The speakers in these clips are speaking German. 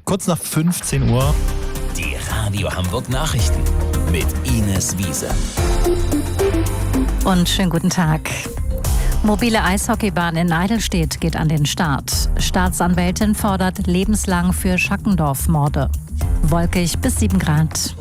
Kurz nach 15 Uhr. Die Radio Hamburg Nachrichten mit Ines Wiese. Und schönen guten Tag. Mobile Eishockeybahn in Eidelstedt geht an den Start. Staatsanwältin fordert lebenslang für Schackendorf-Morde. Wolkig bis 7 Grad.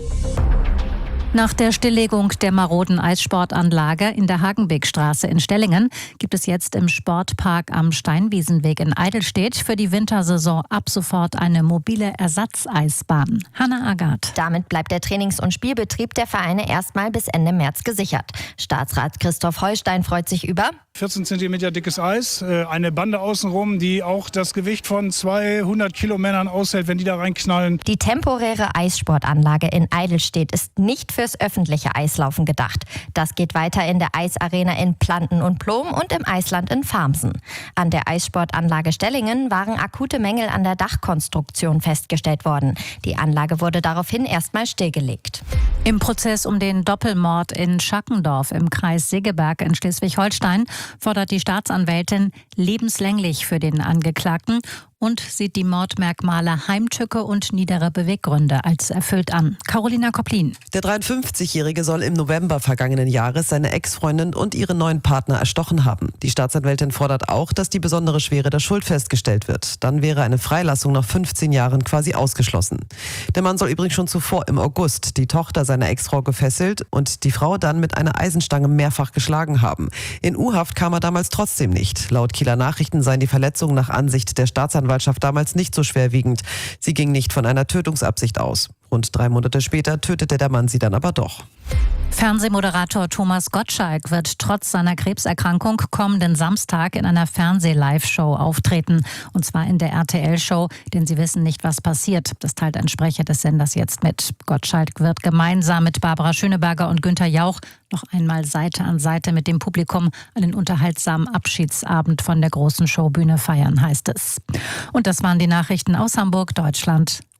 Nach der Stilllegung der maroden Eissportanlage in der Hagenwegstraße in Stellingen gibt es jetzt im Sportpark am Steinwiesenweg in Eidelstedt für die Wintersaison ab sofort eine mobile Ersatzeisbahn. Hanna Agath. Damit bleibt der Trainings- und Spielbetrieb der Vereine erstmal bis Ende März gesichert. Staatsrat Christoph Holstein freut sich über 14 cm dickes Eis, eine Bande außenrum, die auch das Gewicht von 200 Kilomännern aushält, wenn die da reinknallen. Die temporäre Eissportanlage in Eidelstedt ist nicht fürs öffentliche Eislaufen gedacht. Das geht weiter in der Eisarena in Planten und Plom und im Eisland in Farmsen. An der Eissportanlage Stellingen waren akute Mängel an der Dachkonstruktion festgestellt worden. Die Anlage wurde daraufhin erstmal stillgelegt. Im Prozess um den Doppelmord in Schackendorf im Kreis Segeberg in Schleswig-Holstein fordert die Staatsanwältin lebenslänglich für den Angeklagten und sieht die Mordmerkmale Heimtücke und niedere Beweggründe als erfüllt an. Carolina Koplin. Der 53-Jährige soll im November vergangenen Jahres seine Ex-Freundin und ihren neuen Partner erstochen haben. Die Staatsanwältin fordert auch, dass die besondere Schwere der Schuld festgestellt wird. Dann wäre eine Freilassung nach 15 Jahren quasi ausgeschlossen. Der Mann soll übrigens schon zuvor im August die Tochter seiner Ex-Frau gefesselt und die Frau dann mit einer Eisenstange mehrfach geschlagen haben. In U-Haft kam er damals trotzdem nicht. Laut Kieler Nachrichten seien die Verletzungen nach Ansicht der Staatsanwaltschaft damals nicht so schwerwiegend. Sie ging nicht von einer Tötungsabsicht aus. Rund 3 Monate später tötete der Mann sie dann aber doch. Fernsehmoderator Thomas Gottschalk wird trotz seiner Krebserkrankung kommenden Samstag in einer Fernseh-Live-Show auftreten. Und zwar in der RTL-Show, denn sie wissen nicht, was passiert. Das teilt ein Sprecher des Senders jetzt mit. Gottschalk wird gemeinsam mit Barbara Schöneberger und Günther Jauch noch einmal Seite an Seite mit dem Publikum einen unterhaltsamen Abschiedsabend von der großen Showbühne feiern, heißt es. Und das waren die Nachrichten aus Hamburg, Deutschland